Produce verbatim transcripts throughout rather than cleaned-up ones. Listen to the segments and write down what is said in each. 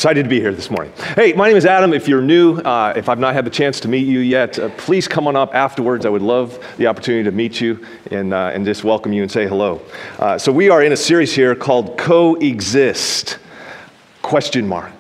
Excited to be here this morning. Hey, my name is Adam. If you're new, uh, if I've not had the chance to meet you yet, uh, please come on up afterwards. I would love the opportunity to meet you and, uh, and just welcome you and say hello. Uh, so we are in a series here called Coexist, question mark.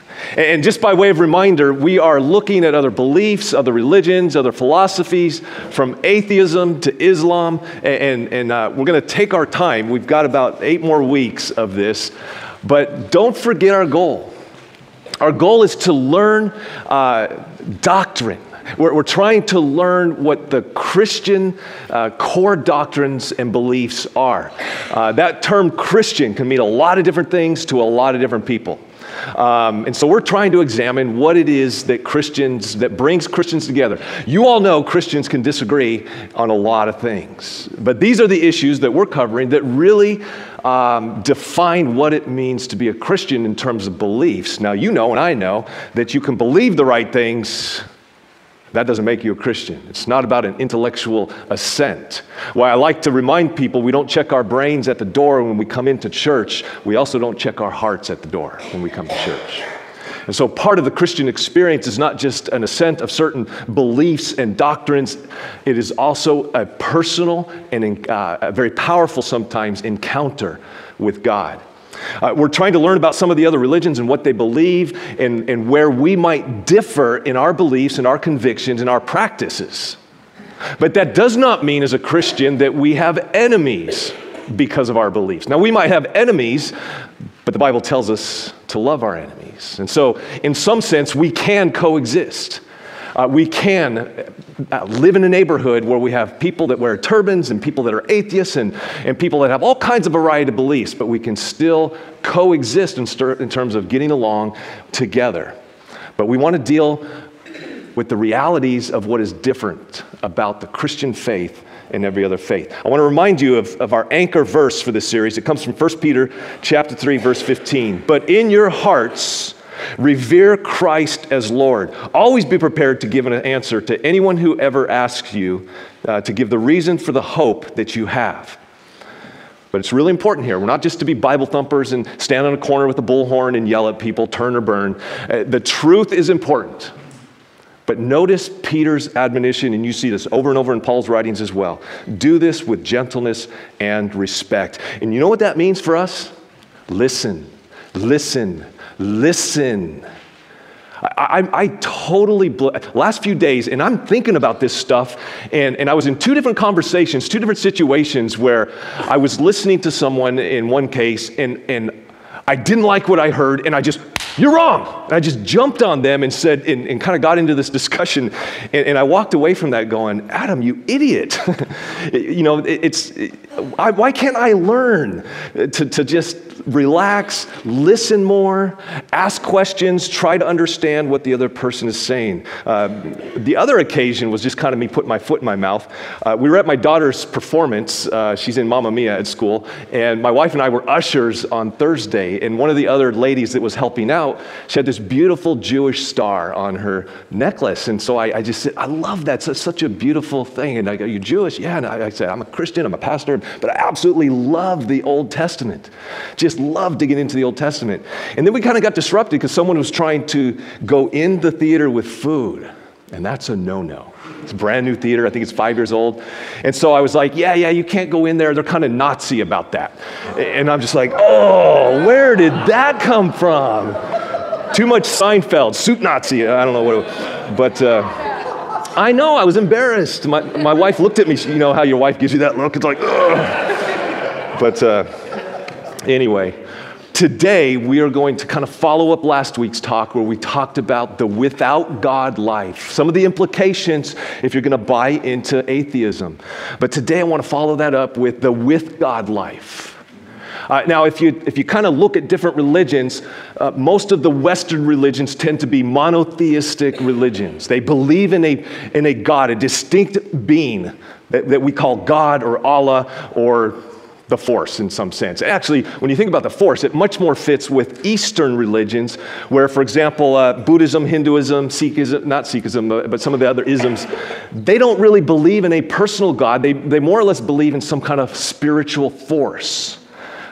And just by way of reminder, we are looking at other beliefs, other religions, other philosophies, from atheism to Islam, and, and uh, we're going to take our time. We've got about eight more weeks of this, but don't forget our goal. Our goal is to learn uh, doctrine. We're, we're trying to learn what the Christian uh, core doctrines and beliefs are. Uh, that term Christian can mean a lot of different things to a lot of different people. Um, and so we're trying to examine what it is that Christians, that brings Christians together. You all know Christians can disagree on a lot of things, but these are the issues that we're covering that really um, define what it means to be a Christian in terms of beliefs. Now, you know and I know that you can believe the right things. That doesn't make you a Christian. It's not about an intellectual assent. Why I like to remind people, we don't check our brains at the door when we come into church. We also don't check our hearts at the door when we come to church. And so part of the Christian experience is not just an assent of certain beliefs and doctrines. It is also a personal and uh, a very powerful sometimes encounter with God. Uh, we're trying to learn about some of the other religions and what they believe and, and where we might differ in our beliefs and our convictions and our practices. But that does not mean as a Christian that we have enemies because of our beliefs. Now, we might have enemies, but the Bible tells us to love our enemies. And so, in some sense, we can coexist. Uh, we can uh, live in a neighborhood where we have people that wear turbans and people that are atheists and, and people that have all kinds of variety of beliefs, but we can still coexist in, stir, in terms of getting along together. But we want to deal with the realities of what is different about the Christian faith and every other faith. I want to remind you of, of our anchor verse for this series. It comes from First Peter chapter three, verse fifteen. But in your hearts, revere Christ as Lord. Always be prepared to give an answer to anyone who ever asks you uh, to give the reason for the hope that you have. But it's really important here. We're not just to be Bible thumpers and stand on a corner with a bullhorn and yell at people, turn or burn. Uh, the truth is important. But notice Peter's admonition, and you see this over and over in Paul's writings as well. Do this with gentleness and respect. And you know what that means for us? Listen, listen, listen. I, I, I totally, bl- last few days, and I'm thinking about this stuff, and, and I was in two different conversations, two different situations where I was listening to someone in one case, and, and I didn't like what I heard, and I just, you're wrong. And I just jumped on them and said, and, and kind of got into this discussion, and, and I walked away from that going, Adam, you idiot. you know, it, it's, it, I, why can't I learn to, to just relax, listen more, ask questions, try to understand what the other person is saying. Uh, the other occasion was just kind of me putting my foot in my mouth. Uh, we were at my daughter's performance. Uh, she's in Mamma Mia at school, and my wife and I were ushers on Thursday, and one of the other ladies that was helping out, she had this beautiful Jewish star on her necklace, and so I, I just said, I love that. It's such a beautiful thing. And I go, you Jewish? Yeah. And I, I said, I'm a Christian, I'm a pastor, but I absolutely love the Old Testament. Just love digging into the Old Testament. And then we kind of got disrupted because someone was trying to go in the theater with food, and that's a no-no. It's a brand new theater. I think it's five years old. And so I was like, yeah, yeah, you can't go in there. They're kind of Nazi about that. And I'm just like, oh, where did that come from? Too much Seinfeld, suit Nazi. I don't know what it was. But uh, I know, I was embarrassed. My, my wife looked at me. You know how your wife gives you that look? It's like, ugh. But uh, anyway, today we are going to kind of follow up last week's talk where we talked about the without God life, some of the implications if you're going to buy into atheism. But today I want to follow that up with the with God life. Uh, now, if you if you kind of look at different religions, uh, most of the Western religions tend to be monotheistic religions. They believe in a in a God, a distinct being that, that we call God or Allah or the Force in some sense. Actually, when you think about the Force, it much more fits with Eastern religions, where, for example, uh, Buddhism, Hinduism, Sikhism, not Sikhism, but some of the other isms, they don't really believe in a personal God. They they more or less believe in some kind of spiritual force.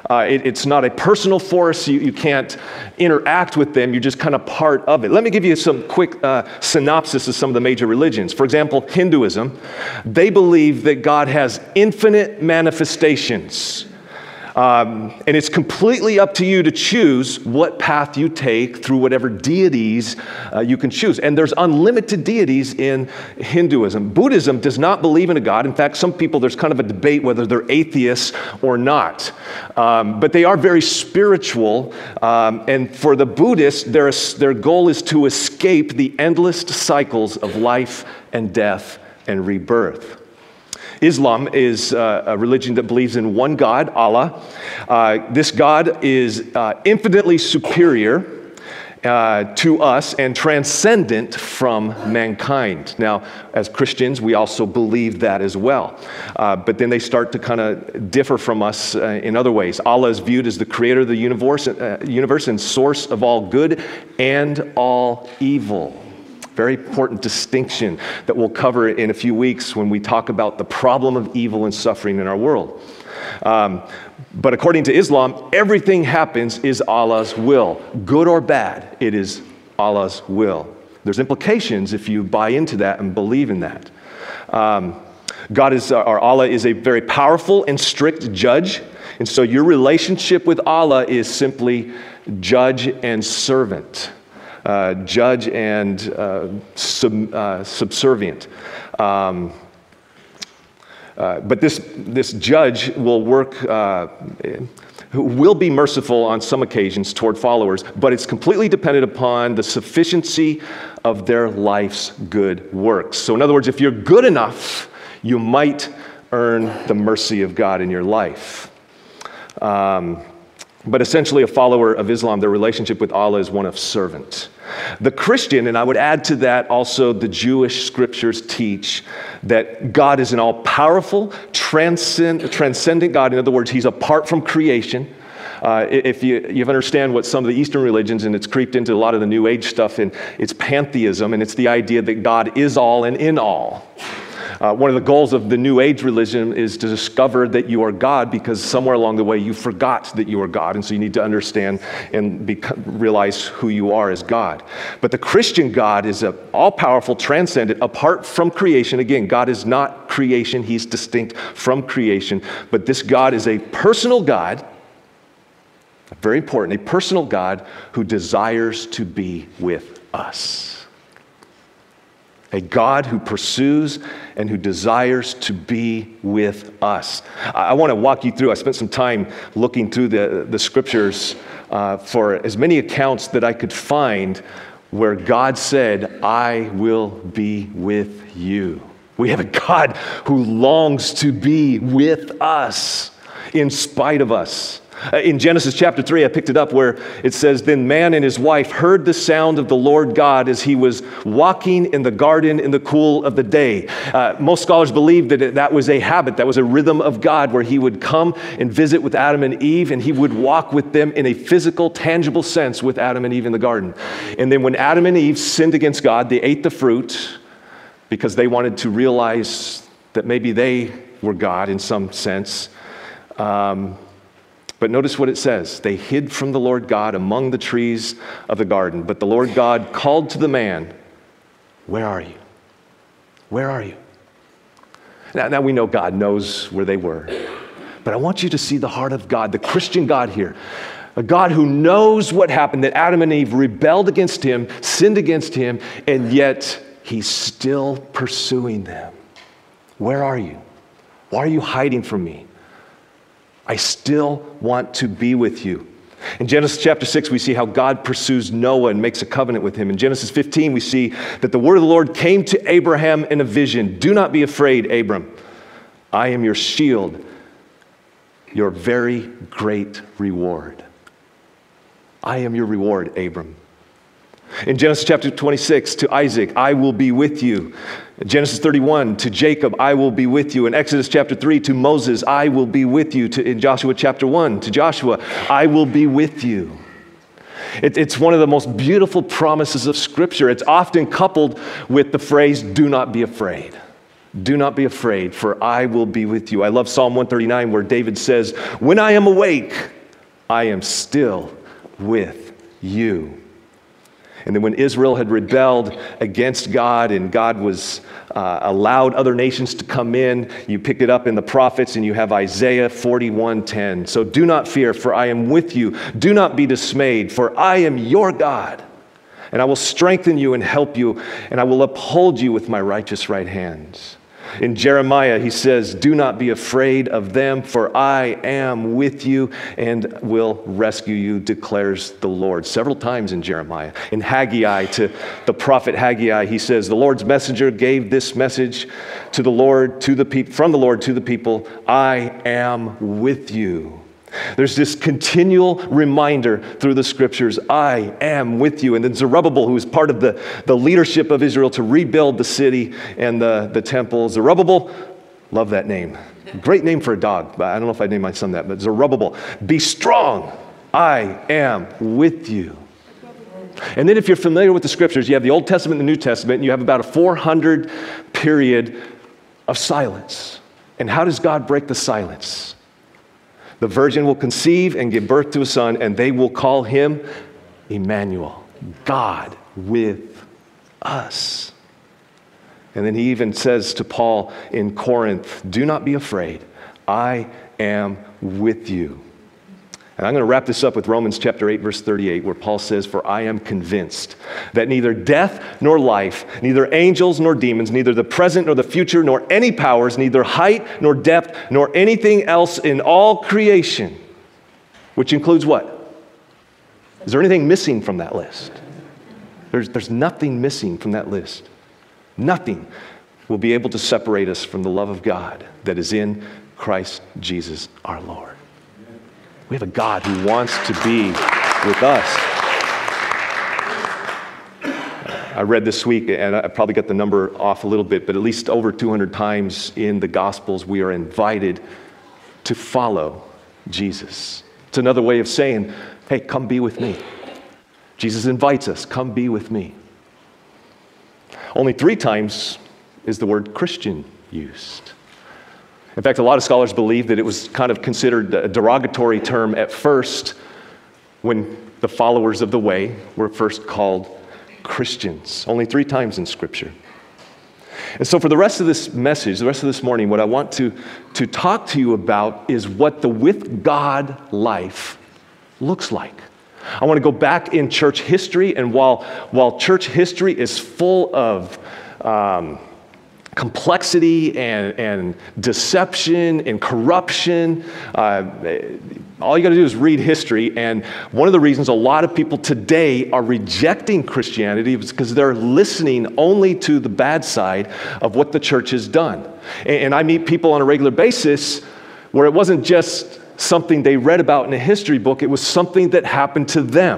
Uh, it, it's not a personal force. You, you can't interact with them. You're just kind of part of it. Let me give you some quick uh, synopsis of some of the major religions. For example, Hinduism, they believe that God has infinite manifestations. Um, and it's completely up to you to choose what path you take through whatever deities uh, you can choose. And there's unlimited deities in Hinduism. Buddhism does not believe in a God. In fact, some people, there's kind of a debate whether they're atheists or not. Um, but they are very spiritual. Um, and for the Buddhists, their, their goal is to escape the endless cycles of life and death and rebirth. Islam is uh, a religion that believes in one God, Allah. Uh, this God is uh, infinitely superior uh, to us and transcendent from mankind. Now, as Christians, we also believe that as well. Uh, but then they start to kind of differ from us uh, in other ways. Allah is viewed as the creator of the universe, uh, universe and source of all good and all evil. Very important distinction that we'll cover in a few weeks when we talk about the problem of evil and suffering in our world. Um, but according to Islam, everything happens is Allah's will. Good or bad, it is Allah's will. There's implications if you buy into that and believe in that. Um, God is, or Allah is a very powerful and strict judge. And so your relationship with Allah is simply judge and servant. Uh, judge and uh, sub, uh, subservient. Um, uh, but this, this judge will work, uh, will be merciful on some occasions toward followers, but it's completely dependent upon the sufficiency of their life's good works. So in other words, if you're good enough, you might earn the mercy of God in your life. Um, But essentially, a follower of Islam, their relationship with Allah is one of servant. The Christian, and I would add to that also the Jewish scriptures teach that God is an all-powerful, transcend, transcendent God. In other words, he's apart from creation. Uh, if you, you understand what some of the Eastern religions, and it's creeped into a lot of the New Age stuff, and it's pantheism, and it's the idea that God is all and in all. Uh, one of the goals of the New Age religion is to discover that you are God, because somewhere along the way you forgot that you are God, and so you need to understand and become, realize who you are as God. But the Christian God is an all-powerful, transcendent, apart from creation. Again, God is not creation, he's distinct from creation, but this God is a personal God, very important, a personal God who desires to be with us. A God who pursues and who desires to be with us. I, I want to walk you through, I spent some time looking through the, the scriptures uh, for as many accounts that I could find where God said, I will be with you. We have a God who longs to be with us in spite of us. In Genesis chapter three, I picked it up where it says, then man and his wife heard the sound of the Lord God as he was walking in the garden in the cool of the day. Uh, most scholars believe that it, that was a habit, that was a rhythm of God where he would come and visit with Adam and Eve, and he would walk with them in a physical, tangible sense with Adam and Eve in the garden. And then when Adam and Eve sinned against God, they ate the fruit because they wanted to realize that maybe they were God in some sense. Um, But notice what it says. They hid from the Lord God among the trees of the garden. But the Lord God called to the man, where are you? Where are you? Now, now we know God knows where they were. But I want you to see the heart of God, the Christian God here. A God who knows what happened, that Adam and Eve rebelled against him, sinned against him, and yet he's still pursuing them. Where are you? Why are you hiding from me? I still want to be with you. In Genesis chapter six, we see how God pursues Noah and makes a covenant with him. In Genesis fifteen, we see that the word of the Lord came to Abraham in a vision. Do not be afraid, Abram. I am your shield, your very great reward. I am your reward, Abram. In Genesis chapter twenty-six, to Isaac, I will be with you. In Genesis thirty-one, to Jacob, I will be with you. In Exodus chapter three, to Moses, I will be with you. To, in Joshua chapter one, to Joshua, I will be with you. It, it's one of the most beautiful promises of Scripture. It's often coupled with the phrase, do not be afraid. Do not be afraid, for I will be with you. I love Psalm one thirty-nine where David says, when I am awake, I am still with you. And then when Israel had rebelled against God and God was uh, allowed other nations to come in, you pick it up in the prophets and you have Isaiah forty-one ten. So do not fear, for I am with you. Do not be dismayed, for I am your God. And I will strengthen you and help you, and I will uphold you with my righteous right hand. In Jeremiah, he says, do not be afraid of them, for I am with you and will rescue you, declares the Lord. Several times in Jeremiah. In Haggai, to the prophet Haggai, he says, the Lord's messenger gave this message to the Lord, to the people, from the Lord to the people, I am with you. There's this continual reminder through the scriptures, I am with you. And then Zerubbabel, who was part of the, the leadership of Israel to rebuild the city and the, the temple. Zerubbabel, love that name. Great name for a dog, but I don't know if I'd name my son that, but Zerubbabel, be strong, I am with you. And then if you're familiar with the scriptures, you have the Old Testament and the New Testament, and you have about a four hundred period of silence. And how does God break the silence? The virgin will conceive and give birth to a son, and they will call him Emmanuel, God with us. And then he even says to Paul in Corinth, do not be afraid, I am with you. And I'm going to wrap this up with Romans chapter eight, verse thirty-eight, where Paul says, for I am convinced that neither death nor life, neither angels nor demons, neither the present nor the future, nor any powers, neither height nor depth, nor anything else in all creation, which includes what? Is there anything missing from that list? There's, there's nothing missing from that list. Nothing will be able to separate us from the love of God that is in Christ Jesus our Lord. We have a God who wants to be with us. I read this week, and I probably got the number off a little bit, but at least over two hundred times in the Gospels, we are invited to follow Jesus. It's another way of saying, hey, come be with me. Jesus invites us, come be with me. Only three times is the word Christian used. In fact, a lot of scholars believe that it was kind of considered a derogatory term at first when the followers of the way were first called Christians. Only three times in Scripture. And so for the rest of this message, the rest of this morning, what I want to, to talk to you about is what the with God life looks like. I want to go back in church history, and while, while church history is full of um, complexity and, and deception and corruption. Uh, all you got to do is read history. And one of the reasons a lot of people today are rejecting Christianity is because they're listening only to the bad side of what the church has done. And, and I meet people on a regular basis where it wasn't just something they read about in a history book, it was something that happened to them.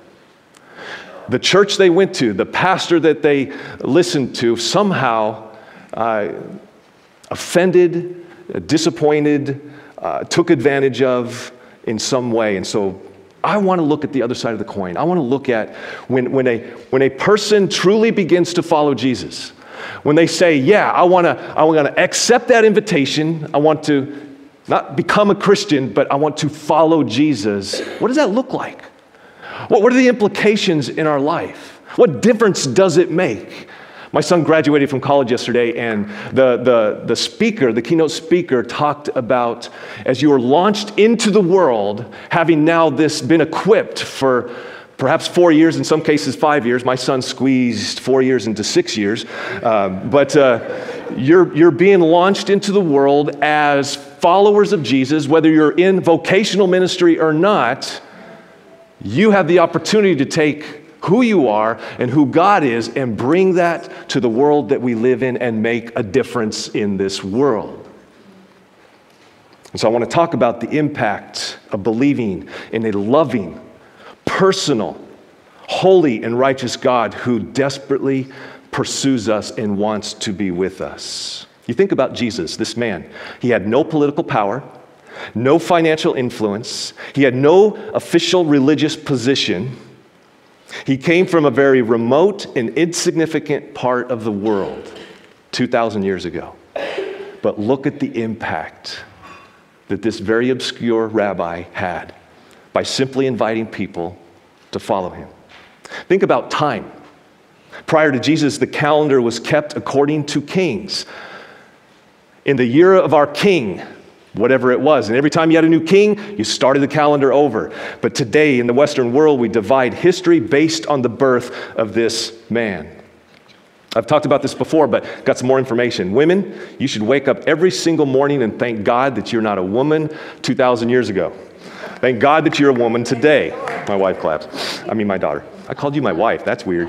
The church they went to, the pastor that they listened to, somehow Uh, offended, uh, disappointed, uh, took advantage of in some way. And so I want to look at the other side of the coin. I want to look at when, when, a, when a person truly begins to follow Jesus, when they say, yeah, I want to I want to accept that invitation, I want to not become a Christian, but I want to follow Jesus. What does that look like? What, what are the implications in our life? What difference does it make? My son graduated from college yesterday, and the, the, the speaker, the keynote speaker, talked about as you are launched into the world, having now this been equipped for perhaps four years, in some cases five years. My son squeezed four years into six years. Uh, but uh, you're, you're being launched into the world as followers of Jesus, whether you're in vocational ministry or not. You have the opportunity to take who you are and who God is and bring that to the world that we live in and make a difference in this world. And so I want to talk about the impact of believing in a loving, personal, holy, and righteous God who desperately pursues us and wants to be with us. You think about Jesus, this man. He had no political power, no financial influence. He had no official religious position. He came from a very remote and insignificant part of the world two thousand years ago. But look at the impact that this very obscure rabbi had by simply inviting people to follow him. Think about time. Prior to Jesus, the calendar was kept according to kings. In the year of our king, whatever it was. And every time you had a new king, you started the calendar over. But today in the Western world, we divide history based on the birth of this man. I've talked about this before, but got some more information. Women, you should wake up every single morning and thank God that you're not a woman two thousand years ago. Thank God that you're a woman today. My wife claps. I mean, my daughter. I called you my wife. That's weird.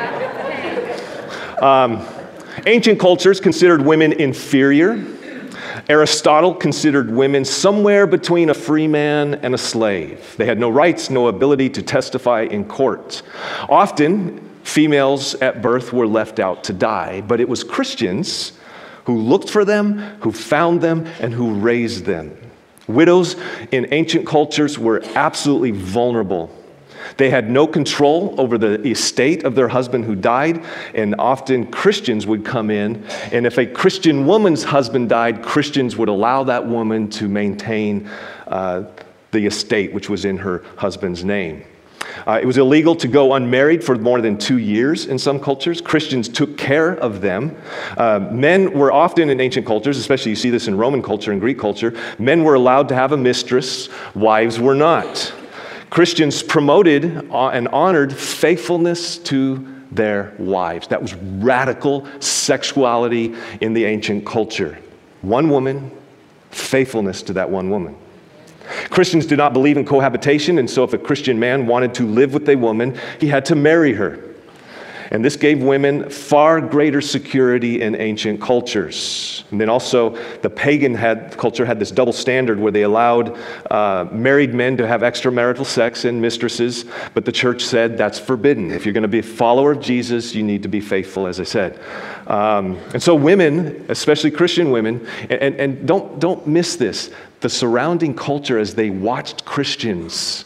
Um, ancient cultures considered women inferior. Aristotle considered women somewhere between a free man and a slave. They had no rights, no ability to testify in court. Often, females at birth were left out to die, but it was Christians who looked for them, who found them, and who raised them. Widows in ancient cultures were absolutely vulnerable. They had no control over the estate of their husband who died, and often Christians would come in, and if a Christian woman's husband died, Christians would allow that woman to maintain uh, the estate, which was in her husband's name. Uh, it was illegal to go unmarried for more than two years in some cultures. Christians took care of them. Uh, men were often in ancient cultures, especially you see this in Roman culture and Greek culture, men were allowed to have a mistress, wives were not. Christians promoted and honored faithfulness to their wives. That was radical sexuality in the ancient culture. One woman, faithfulness to that one woman. Christians did not believe in cohabitation, and so if a Christian man wanted to live with a woman, he had to marry her. And this gave women far greater security in ancient cultures. And then also, the pagan had, culture had this double standard where they allowed uh, married men to have extramarital sex and mistresses, but the church said that's forbidden. If you're going to be a follower of Jesus, you need to be faithful, as I said. Um, and so women, especially Christian women, and, and, and don't, don't miss this, the surrounding culture as they watched Christians,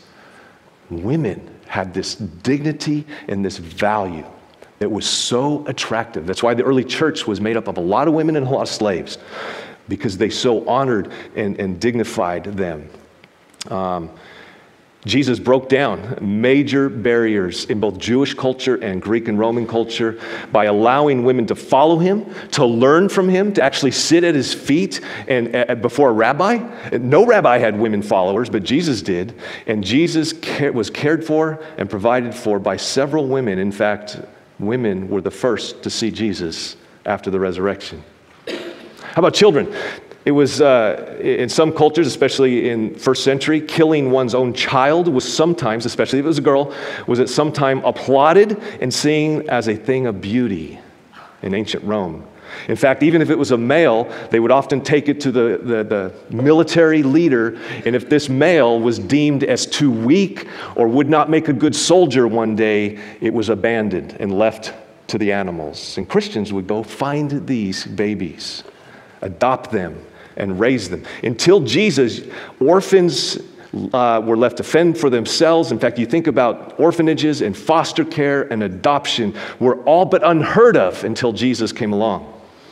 women had this dignity and this value. It was so attractive. That's why the early church was made up of a lot of women and a lot of slaves, because they so honored and, and dignified them. Um, Jesus broke down major barriers in both Jewish culture and Greek and Roman culture by allowing women to follow him, to learn from him, to actually sit at his feet and uh, before a rabbi. No rabbi had women followers, but Jesus did. And Jesus ca- was cared for and provided for by several women. In fact, women were the first to see Jesus after the resurrection. How about children? It was, uh, in some cultures, especially in first century, killing one's own child was sometimes, especially if it was a girl, was at some time applauded and seen as a thing of beauty in ancient Rome. In fact, even if it was a male, they would often take it to the, the, the military leader, and if this male was deemed as too weak or would not make a good soldier one day, it was abandoned and left to the animals. And Christians would go find these babies, adopt them, and raise them. Until Jesus, orphans uh, were left to fend for themselves. In fact, you think about orphanages and foster care and adoption were all but unheard of until Jesus came along.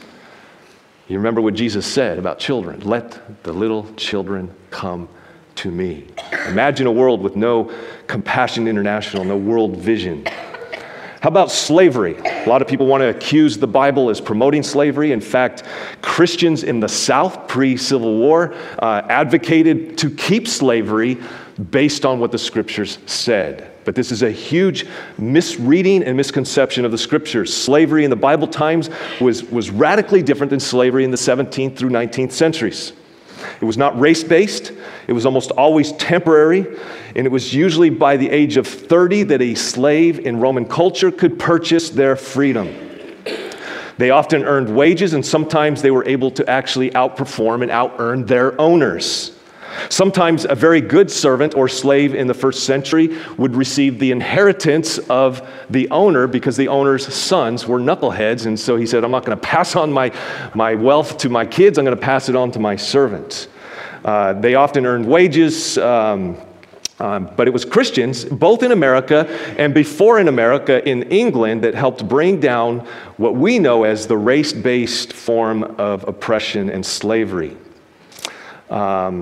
You remember what Jesus said about children. Let the little children come to me. Imagine a world with no Compassion International, no World Vision. How about slavery? A lot of people want to accuse the Bible as promoting slavery. In fact, Christians in the South, pre-Civil War, uh, advocated to keep slavery based on what the Scriptures said. But this is a huge misreading and misconception of the Scriptures. Slavery in the Bible times was, was radically different than slavery in the seventeenth through nineteenth centuries. It was not race-based. It was almost always temporary. And it was usually by the age of thirty that a slave in Roman culture could purchase their freedom. They often earned wages, and sometimes they were able to actually outperform and out-earn their owners. Sometimes a very good servant or slave in the first century would receive the inheritance of the owner because the owner's sons were knuckleheads. And so he said, I'm not going to pass on my, my wealth to my kids. I'm going to pass it on to my servants. Uh, they often earned wages, um, um, but it was Christians, both in America and before in America, in England, that helped bring down what we know as the race-based form of oppression and slavery. Um,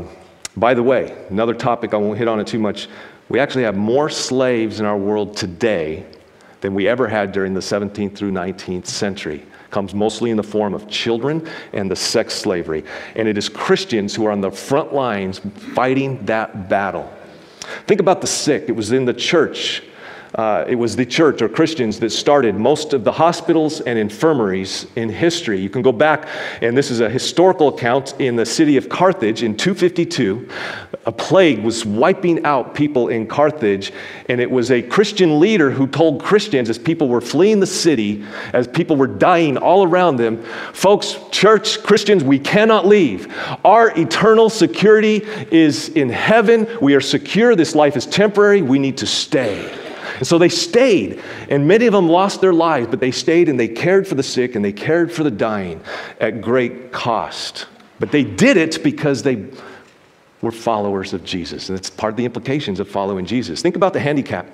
By the way, another topic, I won't hit on it too much, we actually have more slaves in our world today than we ever had during the seventeenth through nineteenth century. It comes mostly in the form of children and the sex slavery. And it is Christians who are on the front lines fighting that battle. Think about the sick. It was in the church. Uh, it was the church or Christians that started most of the hospitals and infirmaries in history. You can go back, and this is a historical account in the city of Carthage in two fifty-two. A plague was wiping out people in Carthage, and it was a Christian leader who told Christians as people were fleeing the city, as people were dying all around them, folks, church, Christians, we cannot leave. Our eternal security is in heaven. We are secure. This life is temporary. We need to stay. And so they stayed, and many of them lost their lives, but they stayed and they cared for the sick and they cared for the dying at great cost. But they did it because they were followers of Jesus, and it's part of the implications of following Jesus. Think about the handicapped.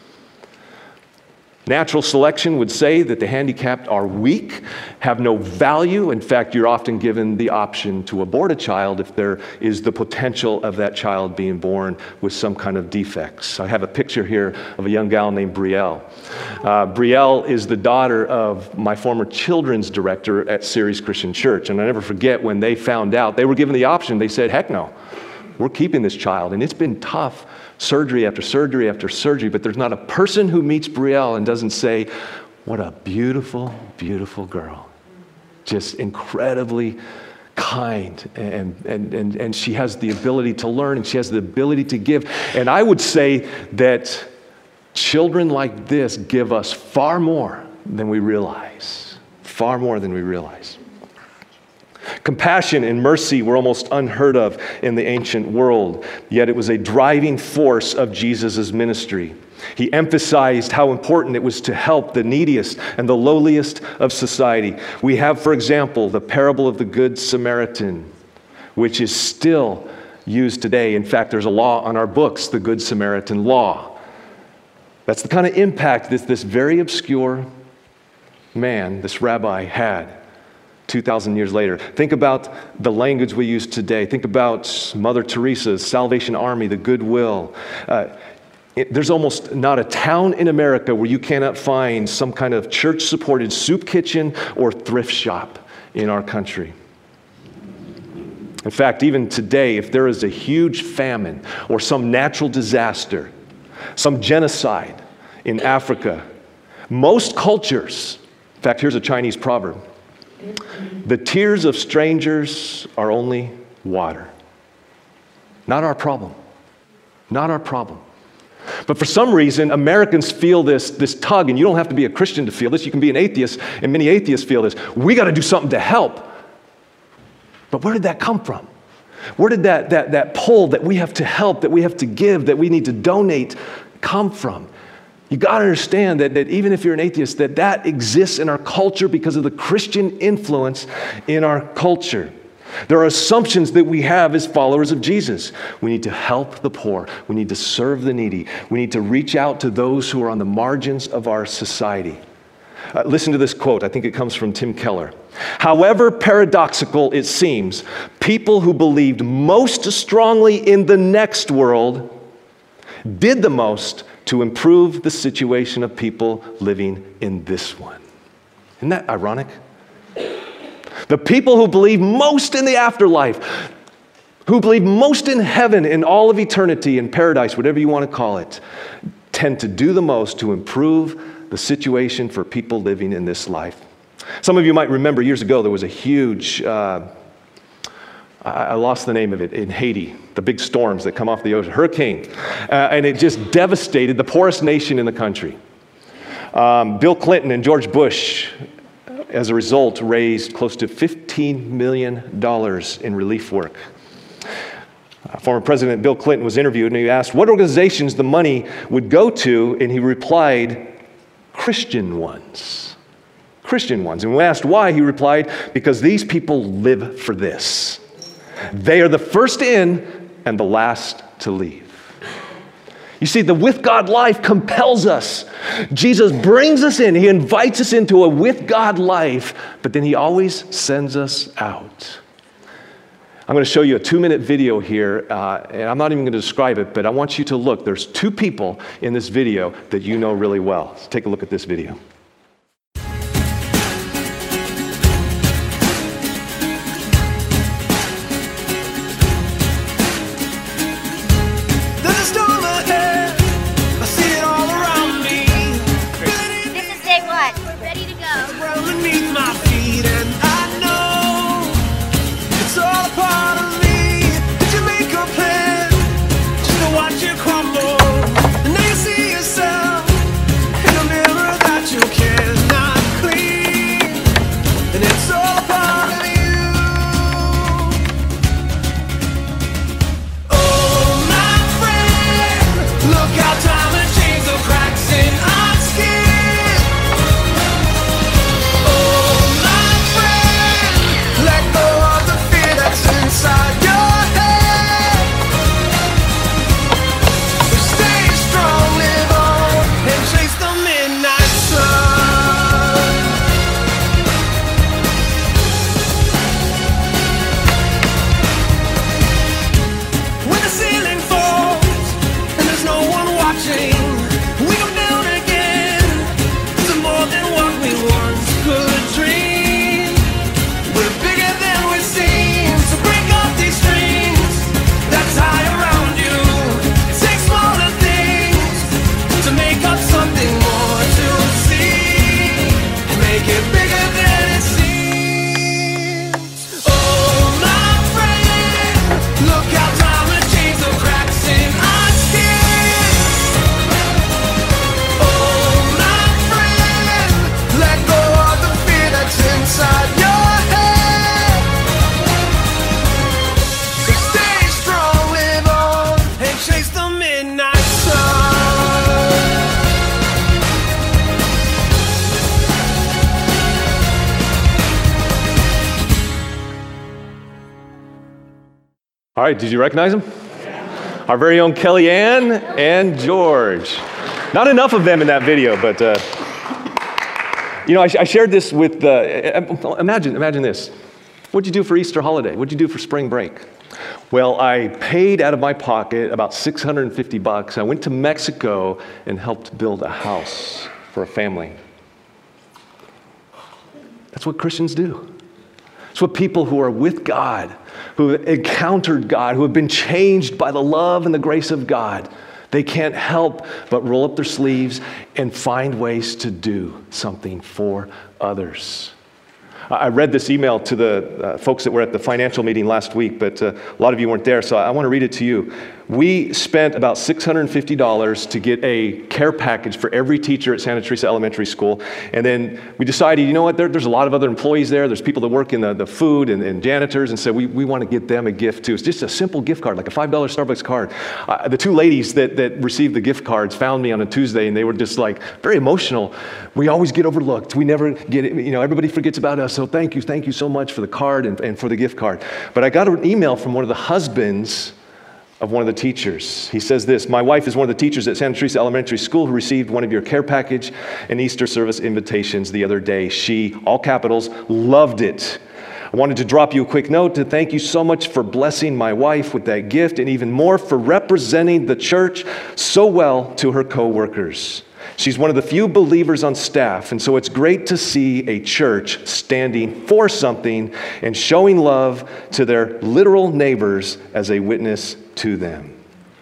Natural selection would say that the handicapped are weak, have no value. In fact, you're often given the option to abort a child if there is the potential of that child being born with some kind of defects. I have a picture here of a young gal named Brielle. Uh, Brielle is the daughter of my former children's director at Ceres Christian Church. And I never forget when they found out, they were given the option, they said, heck no, we're keeping this child. And it's been tough. Surgery after surgery after surgery, but there's not a person who meets Brielle and doesn't say, what a beautiful, beautiful girl. Just incredibly kind, and, and, and, and she has the ability to learn, and she has the ability to give. And I would say that children like this give us far more than we realize, far more than we realize. Compassion and mercy were almost unheard of in the ancient world, yet it was a driving force of Jesus' ministry. He emphasized how important it was to help the neediest and the lowliest of society. We have, for example, the parable of the Good Samaritan, which is still used today. In fact, there's a law on our books, the Good Samaritan Law. That's the kind of impact that this very obscure man, this rabbi, had two thousand years later. Think about the language we use today. Think about Mother Teresa's Salvation Army, the Goodwill. Uh, it, there's almost not a town in America where you cannot find some kind of church-supported soup kitchen or thrift shop in our country. In fact, even today, if there is a huge famine or some natural disaster, some genocide in Africa, most cultures, in fact, here's a Chinese proverb, the tears of strangers are only water. Not our problem. Not our problem. But for some reason, Americans feel this, this tug, and you don't have to be a Christian to feel this. You can be an atheist, and many atheists feel this. We got to do something to help. But where did that come from? Where did that, that, that pull that we have to help, that we have to give, that we need to donate come from? You got to understand that, that even if you're an atheist, that that exists in our culture because of the Christian influence in our culture. There are assumptions that we have as followers of Jesus. We need to help the poor. We need to serve the needy. We need to reach out to those who are on the margins of our society. Uh, listen to this quote. I think it comes from Tim Keller. However paradoxical it seems, people who believed most strongly in the next world did the most to improve the situation of people living in this one. Isn't that ironic? The people who believe most in the afterlife, who believe most in heaven, in all of eternity, in paradise, whatever you want to call it, tend to do the most to improve the situation for people living in this life. Some of you might remember years ago there was a huge, uh, I lost the name of it, in Haiti, the big storms that come off the ocean, hurricane, uh, and it just devastated the poorest nation in the country. Um, Bill Clinton and George Bush, as a result, raised close to fifteen million dollars in relief work. Uh, former President Bill Clinton was interviewed, and he asked what organizations the money would go to, and he replied, Christian ones. Christian ones. And when asked why, he replied, because these people live for this. They are the first in and the last to leave. You see, the with God life compels us. Jesus brings us in. He invites us into a with God life, but then he always sends us out. I'm going to show you a two-minute video here, uh, and I'm not even going to describe it, but I want you to look. There's two people in this video that you know really well. So take a look at this video. All right, did you recognize them? Yeah. Our very own Kellyanne and George. Not enough of them in that video, but uh, you know, I, I shared this with, uh, imagine, imagine this. What'd you do for Easter holiday? What'd you do for spring break? Well, I paid out of my pocket about six hundred fifty bucks. I went to Mexico and helped build a house for a family. That's what Christians do. It's what people who are with God, who have encountered God, who have been changed by the love and the grace of God, they can't help but roll up their sleeves and find ways to do something for others. I read this email to the uh, folks that were at the financial meeting last week, but uh, a lot of you weren't there, so I want to read it to you. We spent about six hundred fifty dollars to get a care package for every teacher at Santa Teresa Elementary School, and then we decided, you know what, there, there's a lot of other employees there, there's people that work in the, the food and, and janitors, and so we, we want to get them a gift too. It's just a simple gift card, like a five dollar Starbucks card. Uh, the two ladies that, that received the gift cards found me on a Tuesday, and they were just like very emotional. We always get overlooked. We never get it, you know, everybody forgets about us, so thank you, thank you so much for the card and, and for the gift card. But I got an email from one of the husbands of one of the teachers. He says this: my wife is one of the teachers at Santa Teresa Elementary School who received one of your care package and Easter service invitations the other day. She, all capitals, loved it. I wanted to drop you a quick note to thank you so much for blessing my wife with that gift, and even more for representing the church so well to her co-workers. She's one of the few believers on staff, and so it's great to see a church standing for something and showing love to their literal neighbors as a witness to them.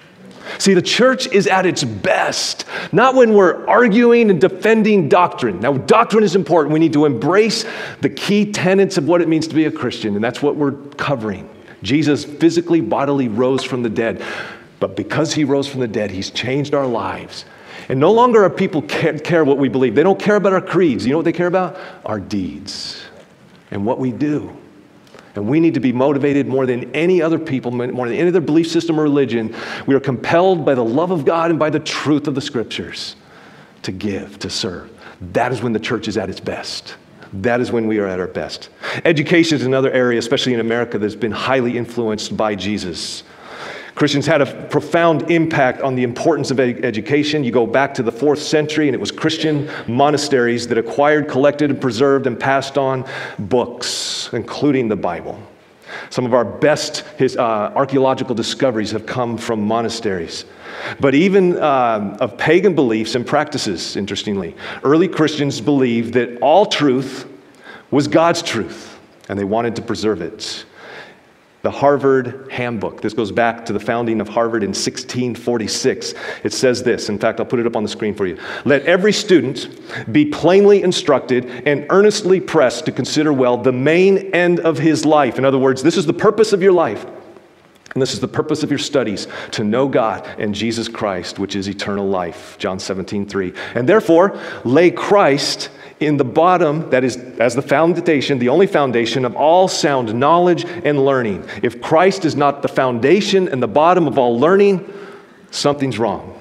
See, the church is at its best, not when we're arguing and defending doctrine. Now, doctrine is important. We need to embrace the key tenets of what it means to be a Christian, and that's what we're covering. Jesus physically, bodily rose from the dead, but because he rose from the dead, he's changed our lives. And no longer are people care, care what we believe. They don't care about our creeds. You know what they care about? Our deeds and what we do. And we need to be motivated more than any other people, more than any other belief system or religion. We are compelled by the love of God and by the truth of the Scriptures to give, to serve. That is when the church is at its best. That is when we are at our best. Education is another area, especially in America, that's been highly influenced by Jesus. Christians had a profound impact on the importance of ed- education. You go back to the fourth century, and it was Christian monasteries that acquired, collected, and preserved and passed on books, including the Bible. Some of our best his, uh, archaeological discoveries have come from monasteries. But even uh, of pagan beliefs and practices, interestingly, early Christians believed that all truth was God's truth, and they wanted to preserve it. The Harvard Handbook. This goes back to the founding of Harvard in sixteen forty-six. It says this. In fact, I'll put it up on the screen for you. Let every student be plainly instructed and earnestly pressed to consider well the main end of his life. In other words, this is the purpose of your life. And this is the purpose of your studies, to know God and Jesus Christ, which is eternal life. John seventeen three. And therefore, lay Christ in the bottom, that is, as the foundation, the only foundation of all sound knowledge and learning. If Christ is not the foundation and the bottom of all learning, something's wrong.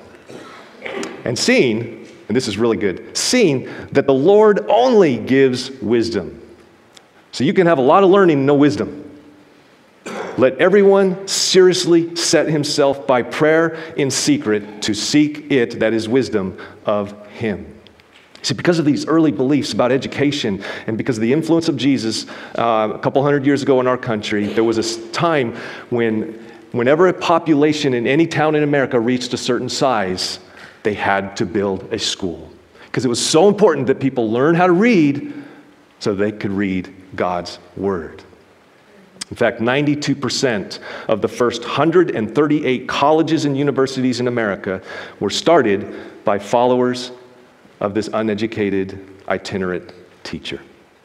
And seeing, and this is really good, seeing that the Lord only gives wisdom. So you can have a lot of learning and no wisdom. Let everyone seriously set himself by prayer in secret to seek it, that is wisdom, of him. See, because of these early beliefs about education and because of the influence of Jesus uh, a couple hundred years ago in our country, there was a time when whenever a population in any town in America reached a certain size, they had to build a school. Because it was so important that people learn how to read so they could read God's Word. In fact, ninety-two percent of the first one hundred thirty-eight colleges and universities in America were started by followers of this uneducated, itinerant teacher.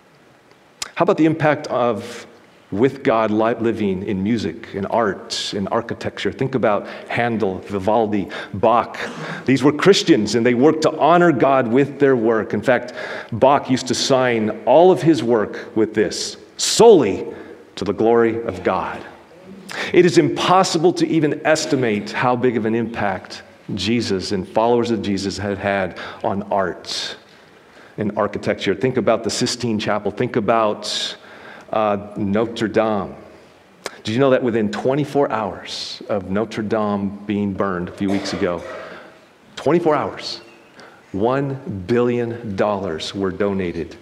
How about the impact of with God living in music, in art, in architecture? Think about Handel, Vivaldi, Bach. These were Christians, and they worked to honor God with their work. In fact, Bach used to sign all of his work with this, solely to the glory of God. It is impossible to even estimate how big of an impact Jesus and followers of Jesus had had on art and architecture. Think about the Sistine Chapel. Think about uh, Notre Dame. Did you know that within twenty-four hours of Notre Dame being burned a few weeks ago, twenty-four hours, one billion dollars were donated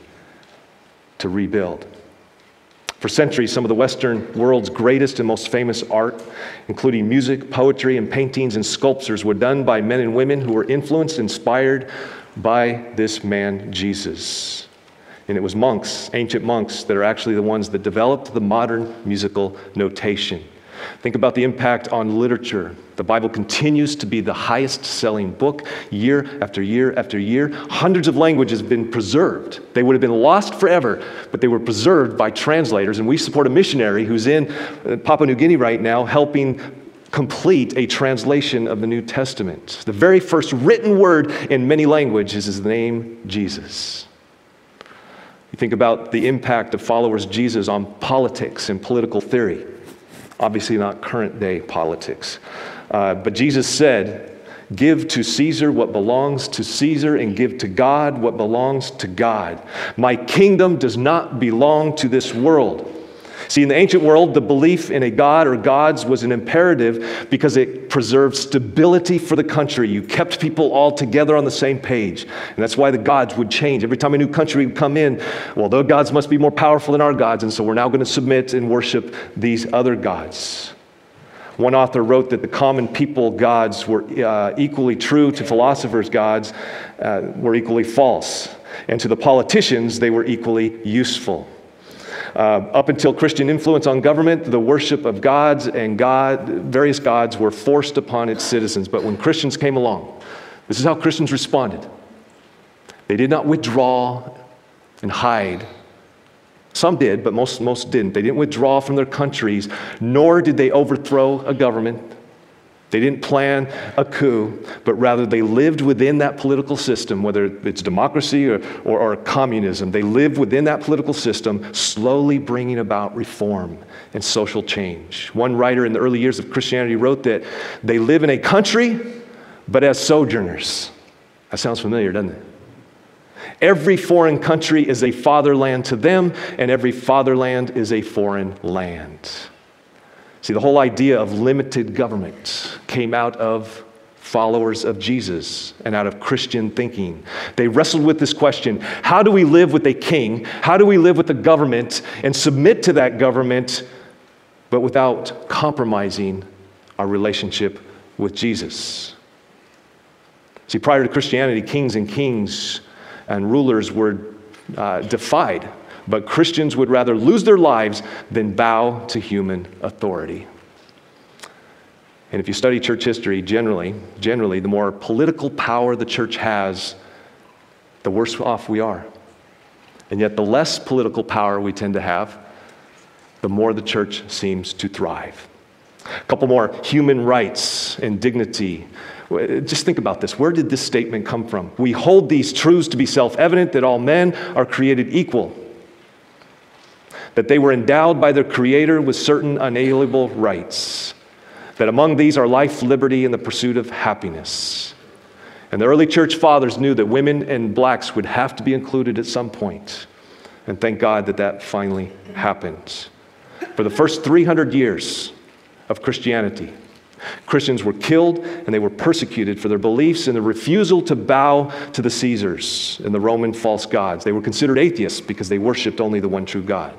to rebuild? For centuries, some of the Western world's greatest and most famous art, including music, poetry, and paintings and sculptures, were done by men and women who were influenced, inspired by this man, Jesus. And it was monks, ancient monks, that are actually the ones that developed the modern musical notation. Think about the impact on literature. The Bible continues to be the highest-selling book year after year after year. Hundreds of languages have been preserved. They would have been lost forever, but they were preserved by translators. And we support a missionary who's in Papua New Guinea right now helping complete a translation of the New Testament. The very first written word in many languages is the name Jesus. You think about the impact of followers of Jesus on politics and political theory. Obviously not current day politics. Uh, but Jesus said, give to Caesar what belongs to Caesar and give to God what belongs to God. My kingdom does not belong to this world. See, in the ancient world, the belief in a god or gods was an imperative because it preserved stability for the country. You kept people all together on the same page. And that's why the gods would change. Every time a new country would come in, well, their gods must be more powerful than our gods, and so we're now going to submit and worship these other gods. One author wrote that the common people gods were uh, equally true to philosophers' gods, uh, were equally false. And to the politicians, they were equally useful. Uh, up until Christian influence on government, the worship of gods and God, various gods were forced upon its citizens. But when Christians came along, this is how Christians responded. They did not withdraw and hide. Some did, but most, most didn't. They didn't withdraw from their countries, nor did they overthrow a government. They didn't plan a coup, but rather they lived within that political system, whether it's democracy or, or, or communism. They lived within that political system, slowly bringing about reform and social change. One writer in the early years of Christianity wrote that they live in a country, but as sojourners. That sounds familiar, doesn't it? Every foreign country is a fatherland to them, and every fatherland is a foreign land. See, the whole idea of limited government came out of followers of Jesus and out of Christian thinking. They wrestled with this question: how do we live with a king? How do we live with a government and submit to that government but without compromising our relationship with Jesus. See, prior to Christianity, kings and kings and rulers were uh, defied, but Christians would rather lose their lives than bow to human authority. And if you study church history, generally, generally, the more political power the church has, the worse off we are. And yet the less political power we tend to have, the more the church seems to thrive. A couple more: human rights and dignity. Just think about this. Where did this statement come from? We hold these truths to be self-evident, that all men are created equal, that they were endowed by their Creator with certain unalienable rights, that among these are life, liberty, and the pursuit of happiness. And the early church fathers knew that women and blacks would have to be included at some point. And thank God that that finally happened. For the first three hundred years of Christianity, Christians were killed and they were persecuted for their beliefs and the refusal to bow to the Caesars and the Roman false gods. They were considered atheists because they worshiped only the one true God.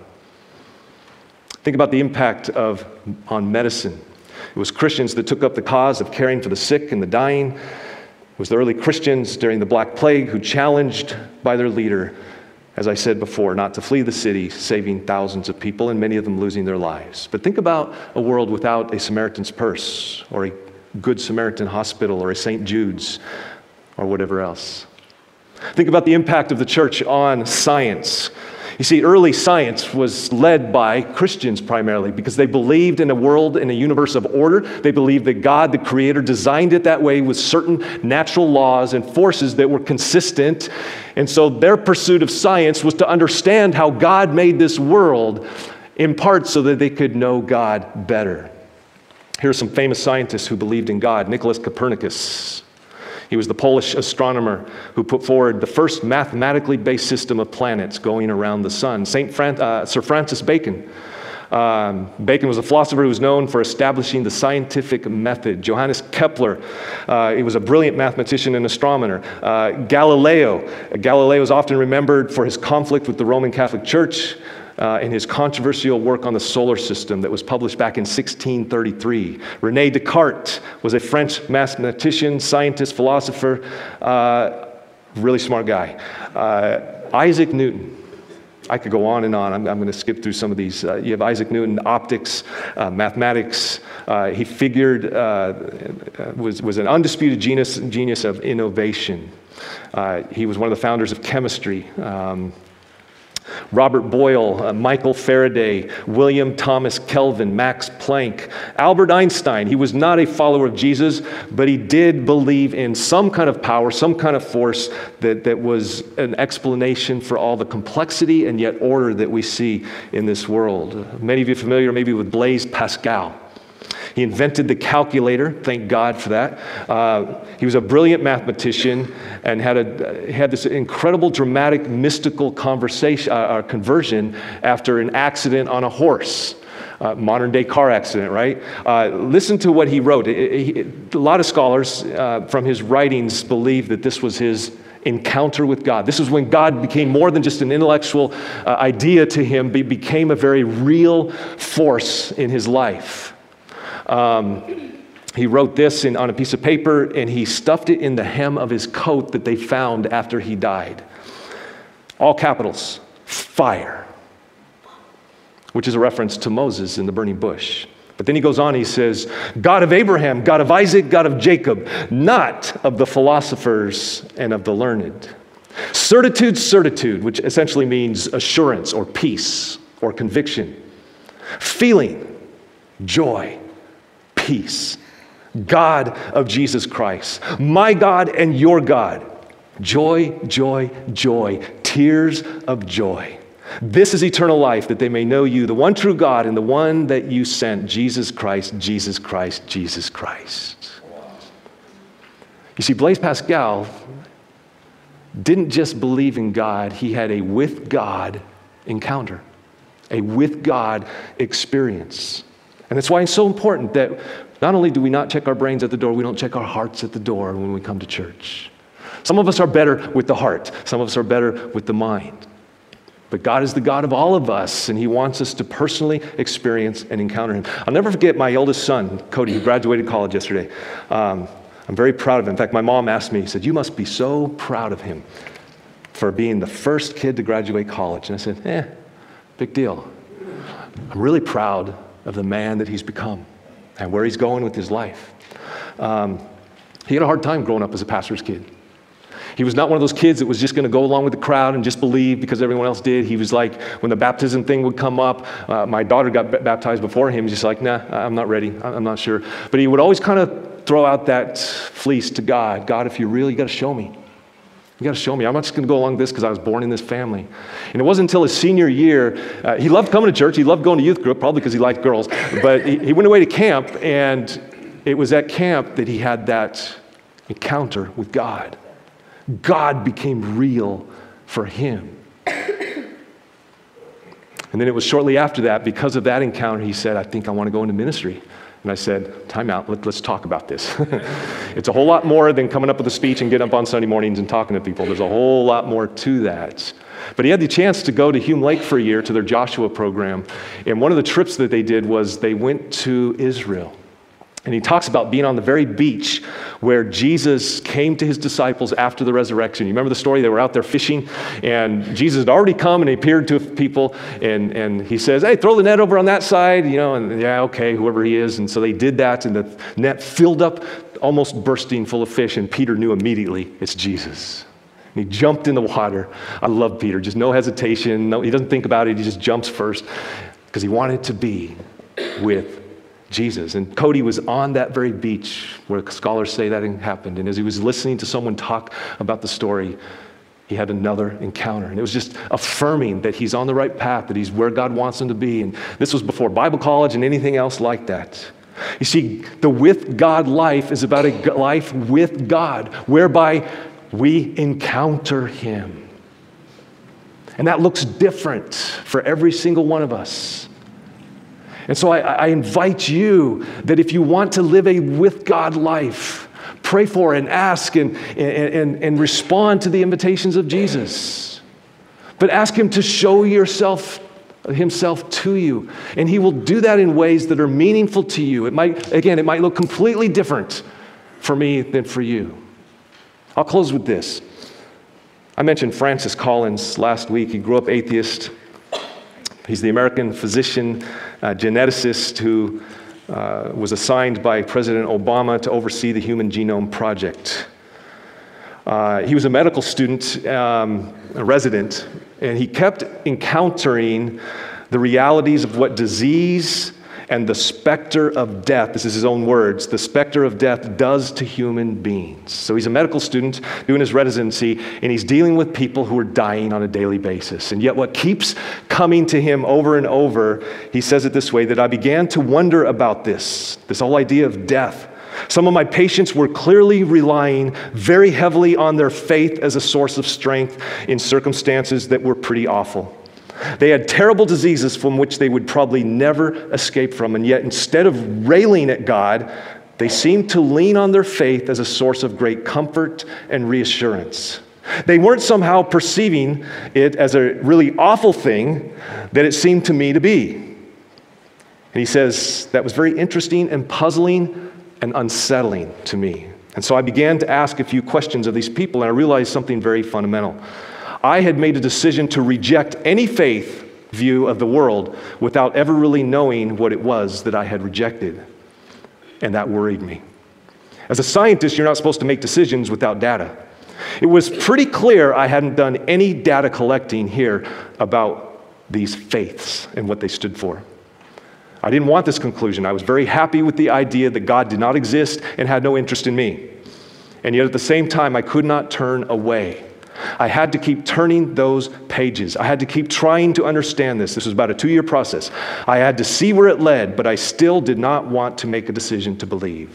Think about the impact of on medicine. It was Christians that took up the cause of caring for the sick and the dying. It was the early Christians during the Black Plague who challenged by their leader, as I said before, not to flee the city, saving thousands of people and many of them losing their lives. But think about a world without a Samaritan's Purse or a Good Samaritan hospital or a Saint Jude's or whatever else. Think about the impact of the church on science. You see, early science was led by Christians primarily because they believed in a world, in a universe of order. They believed that God, the Creator, designed it that way with certain natural laws and forces that were consistent. And so their pursuit of science was to understand how God made this world, in part so that they could know God better. Here are some famous scientists who believed in God. Nicholas Copernicus. He was the Polish astronomer who put forward the first mathematically based system of planets going around the sun. Saint Fran- uh, Sir Francis Bacon. Um, Bacon was a philosopher who was known for establishing the scientific method. Johannes Kepler, uh, he was a brilliant mathematician and astronomer. Uh, Galileo. Galileo is often remembered for his conflict with the Roman Catholic Church uh, and his controversial work on the solar system that was published back in sixteen thirty-three. René Descartes was a French mathematician, scientist, philosopher, uh, really smart guy. Uh, Isaac Newton. I could go on and on. I'm, I'm going to skip through some of these. Uh, you have Isaac Newton, optics, uh, mathematics. Uh, he figured, uh, was, was an undisputed genius, genius of innovation. Uh, he was one of the founders of chemistry. Um, Robert Boyle, uh, Michael Faraday, William Thomas Kelvin, Max Planck, Albert Einstein. He was not a follower of Jesus, but he did believe in some kind of power, some kind of force that, that was an explanation for all the complexity and yet order that we see in this world. Many of you are familiar maybe with Blaise Pascal. He invented the calculator, thank God for that. Uh, he was a brilliant mathematician and had, a, had this incredible, dramatic, mystical conversation, uh, conversion after an accident on a horse. Uh, modern day car accident, right? Uh, listen to what he wrote. It, it, it, a lot of scholars uh, from his writings believe that this was his encounter with God. This is when God became more than just an intellectual uh, idea to him, but became a very real force in his life. Um, he wrote this in, on a piece of paper, and he stuffed it in the hem of his coat that they found after he died. All capitals, fire, which is a reference to Moses in the burning bush. But then he goes on, he says, God of Abraham, God of Isaac, God of Jacob, not of the philosophers and of the learned. Certitude, certitude, which essentially means assurance or peace or conviction. Feeling, joy, peace. God of Jesus Christ, my God and your God. Joy, joy, joy, tears of joy. This is eternal life, that they may know you, the one true God, and the one that you sent, Jesus Christ, Jesus Christ, Jesus Christ. You see, Blaise Pascal didn't just believe in God, he had a with God encounter, a with God experience. And that's why it's so important that not only do we not check our brains at the door, we don't check our hearts at the door when we come to church. Some of us are better with the heart. Some of us are better with the mind. But God is the God of all of us, and he wants us to personally experience and encounter him. I'll never forget my oldest son, Cody, who graduated college yesterday. Um, I'm very proud of him. In fact, my mom asked me, said, you must be so proud of him for being the first kid to graduate college. And I said, eh, big deal. I'm really proud of the man that he's become and where he's going with his life. Um, he had a hard time growing up as a pastor's kid. He was not one of those kids that was just going to go along with the crowd and just believe because everyone else did. He was like, when the baptism thing would come up, uh, my daughter got b- baptized before him. He's just like, nah, I'm not ready. I'm not sure. But he would always kind of throw out that fleece to God. God, if you're real, you got to show me. You got to show me. I'm not just going to go along with this because I was born in this family. And it wasn't until his senior year, uh, he loved coming to church. He loved going to youth group, probably because he liked girls. But he, he went away to camp, and it was at camp that he had that encounter with God. God became real for him. And then it was shortly after that, because of that encounter, he said, I think I want to go into ministry. And I said, time out, Let, let's talk about this. It's a whole lot more than coming up with a speech and getting up on Sunday mornings and talking to people. There's a whole lot more to that. But he had the chance to go to Hume Lake for a year to their Joshua program. And one of the trips that they did was they went to Israel. And he talks about being on the very beach where Jesus came to his disciples after the resurrection. You remember the story? They were out there fishing, and Jesus had already come, and he appeared to people, and, and he says, hey, throw the net over on that side, you know, and yeah, okay, whoever he is. And so they did that, and the net filled up, almost bursting full of fish, and Peter knew immediately it's Jesus. And he jumped in the water. I love Peter, just no hesitation. No, he doesn't think about it. He just jumps first because he wanted to be with Jesus. And Cody was on that very beach where scholars say that happened. And as he was listening to someone talk about the story, he had another encounter. And it was just affirming that he's on the right path, that he's where God wants him to be. And this was before Bible college and anything else like that. You see, the with God life is about a life with God, whereby we encounter him. And that looks different for every single one of us. And so I, I invite you that if you want to live a with God life, pray for and ask and, and, and, and respond to the invitations of Jesus. But ask him to show yourself, himself to you. And he will do that in ways that are meaningful to you. It might, again, it might look completely different for me than for you. I'll close with this. I mentioned Francis Collins last week. He grew up atheist. He's the American physician, uh, geneticist who uh, was assigned by President Obama to oversee the Human Genome Project. Uh, he was a medical student, um, a resident, and he kept encountering the realities of what disease and the specter of death, this is his own words, the specter of death does to human beings. So he's a medical student doing his residency, and he's dealing with people who are dying on a daily basis. And yet what keeps coming to him over and over, he says it this way, that I began to wonder about this, this whole idea of death. Some of my patients were clearly relying very heavily on their faith as a source of strength in circumstances that were pretty awful. They had terrible diseases from which they would probably never escape from, and yet instead of railing at God, they seemed to lean on their faith as a source of great comfort and reassurance. They weren't somehow perceiving it as a really awful thing that it seemed to me to be. And he says, that was very interesting and puzzling and unsettling to me. And so I began to ask a few questions of these people, and I realized something very fundamental. I had made a decision to reject any faith view of the world without ever really knowing what it was that I had rejected. And that worried me. As a scientist, you're not supposed to make decisions without data. It was pretty clear I hadn't done any data collecting here about these faiths and what they stood for. I didn't want this conclusion. I was very happy with the idea that God did not exist and had no interest in me. And yet at the same time, I could not turn away. I had to keep turning those pages. I had to keep trying to understand this. This was about a two-year process. I had to see where it led, but I still did not want to make a decision to believe.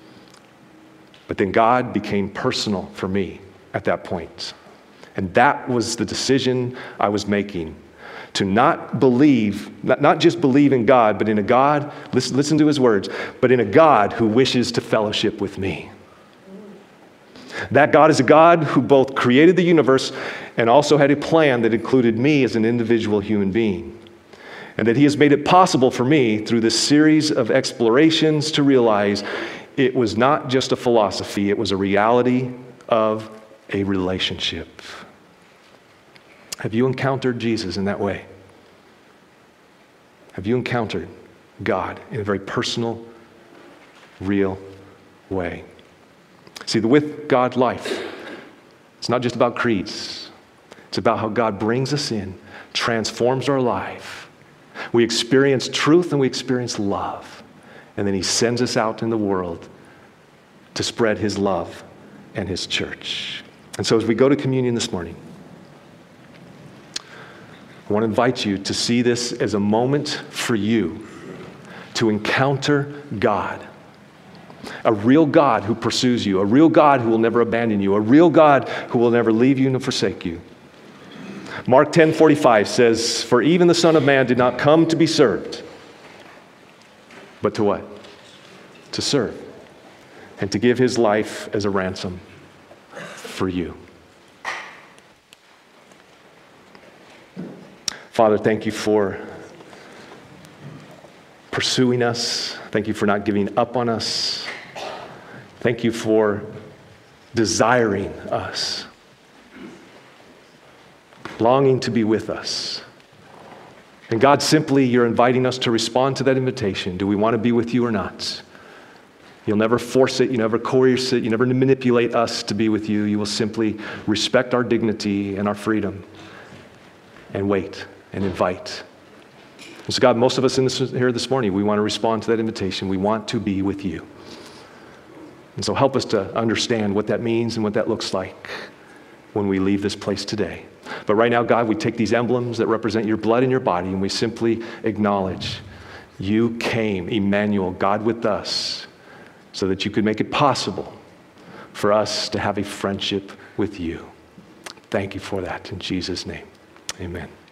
But then God became personal for me at that point. And that was the decision I was making. To not believe, not, not just believe in God, but in a God, listen, listen to his words, but in a God who wishes to fellowship with me. That God is a God who both created the universe and also had a plan that included me as an individual human being. And that he has made it possible for me through this series of explorations to realize it was not just a philosophy, it was a reality of a relationship. Have you encountered Jesus in that way? Have you encountered God in a very personal, real way? See, the with God life, it's not just about creeds. It's about how God brings us in, transforms our life. We experience truth and we experience love. And then he sends us out in the world to spread his love and his church. And so as we go to communion this morning, I want to invite you to see this as a moment for you to encounter God. A real God who pursues you, a real God who will never abandon you, a real God who will never leave you nor forsake you. Mark ten forty-five says, "For even the Son of Man did not come to be served, but to what? To serve, and to give his life as a ransom for you." Father, thank you for pursuing us. Thank you for not giving up on us. Thank you for desiring us, longing to be with us. And God, simply, you're inviting us to respond to that invitation. Do we want to be with you or not? You'll never force it. You never coerce it. You never manipulate us to be with you. You will simply respect our dignity and our freedom and wait and invite. And so, God, most of us in this, here this morning, we want to respond to that invitation. We want to be with you. And so help us to understand what that means and what that looks like when we leave this place today. But right now, God, we take these emblems that represent your blood and your body, and we simply acknowledge you came, Emmanuel, God with us, so that you could make it possible for us to have a friendship with you. Thank you for that in Jesus' name. Amen.